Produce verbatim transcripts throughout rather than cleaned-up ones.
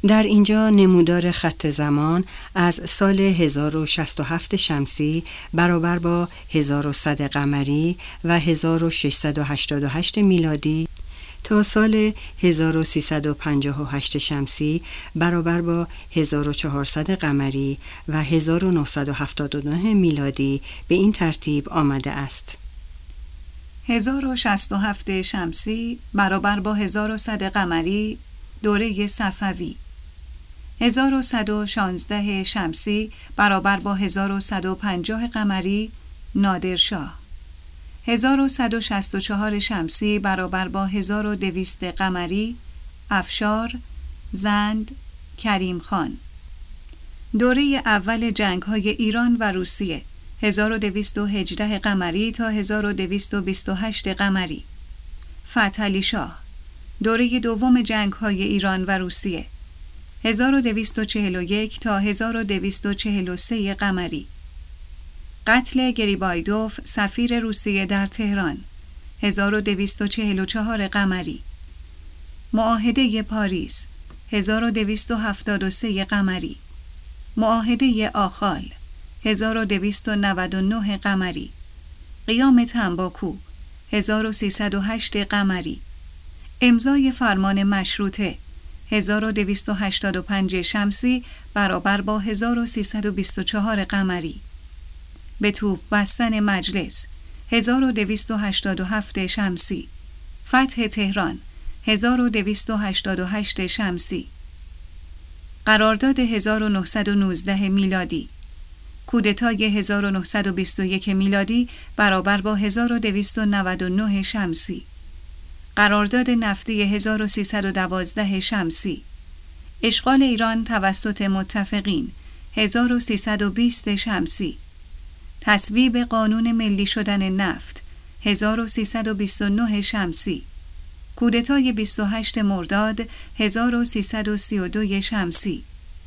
در اینجا نمودار خط زمان از سال هزار و شصت و هفت شمسی برابر با هزار و صد قمری و هزار و ششصد و هشتاد و هشت میلادی تا سال هزار و سیصد و پنجاه و هشت شمسی برابر با هزار و چهارصد قمری و هزار و نهصد و هفتاد و نه میلادی به این ترتیب آمده است: هزار و شصت و هفت شمسی برابر با هزار و صد قمری دوره صفوی. هزار و صد و شانزده شمسی برابر با هزار و صد و پنجاه قمری نادرشاه. هزار و صد و شصت و چهار شمسی برابر با هزار و دویست قمری افشار زند کریم خان. دوره اول جنگ های ایران و روسیه هزار و دویست و هجده قمری تا هزار و دویست و بیست و هشت قمری. فتحعلی شاه. دوره دوم جنگ های ایران و روسیه هزار و دویست و چهل و یک تا هزار و دویست و چهل و سه قمری. قتل گریبایدوف سفیر روسیه در تهران هزار و دویست و چهل و چهار قمری. معاهده پاریس هزار و دویست و هفتاد و سه قمری. معاهده آخال هزار و دویست و نود و نه قمری. قیام تنباکو هزار و سیصد و هشت قمری. امضای فرمان مشروطه هزار و دویست و هشتاد و پنج شمسی برابر با هزار و سیصد و بیست و چهار قمری. به توپ بستن مجلس هزار و دویست و هشتاد و هفت شمسی. فتح تهران هزار و دویست و هشتاد و هشت شمسی. قرارداد هزار و نهصد و نوزده میلادی. کودتای هزار و نهصد و بیست و یک میلادی برابر با هزار و دویست و نود و نه شمسی. قرارداد نفتی هزار و سیصد و دوازده شمسی. اشغال ایران توسط متفقین هزار و سیصد و بیست شمسی. تصویب قانون ملی شدن نفت هزار و سیصد و بیست و نه شمسی. کودتای بیست و هشت مرداد هزار و سیصد و سی و دو شمسی.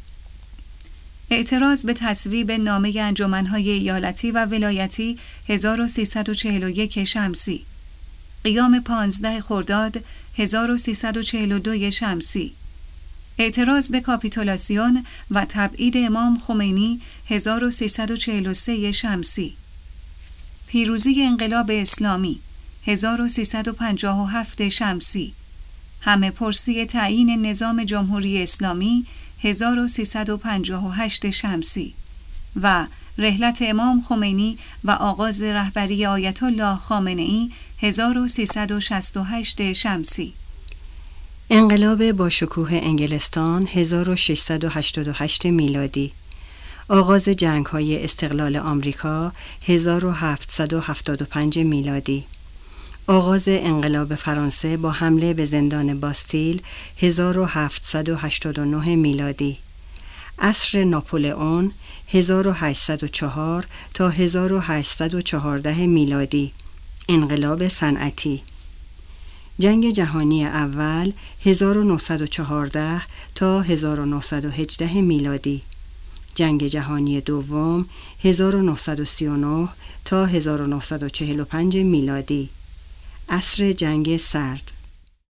اعتراض به تصویب نامه انجمن‌های ایالتی و ولایتی هزار و سیصد و چهل و یک شمسی. قیام پانزده خرداد هزار و سیصد و چهل و دو شمسی. اعتراض به کاپیتولاسیون و تبعید امام خمینی هزار و سیصد و چهل و سه شمسی. پیروزی انقلاب اسلامی هزار و سیصد و پنجاه و هفت شمسی. همه پرسی تعیین نظام جمهوری اسلامی هزار و سیصد و پنجاه و هشت شمسی و رحلت امام خمینی و آغاز رهبری آیت الله خامنه‌ای هزار و سیصد و شصت و هشت شمسی. انقلاب با شکوه انگلستان هزار و ششصد و هشتاد و هشت میلادی. آغاز جنگ‌های استقلال آمریکا هزار و هفتصد و هفتاد و پنج میلادی. آغاز انقلاب فرانسه با حمله به زندان باستیل هزار و هفتصد و هشتاد و نه میلادی. عصر ناپولئون هزار و هشتصد و چهار تا هزار و هشتصد و چهارده میلادی. انقلاب صنعتی. جنگ جهانی اول هزار و نهصد و چهارده تا هزار و نهصد و هجده میلادی. جنگ جهانی دوم هزار و نهصد و سی و نه تا هزار و نهصد و چهل و پنج میلادی. عصر جنگ سرد.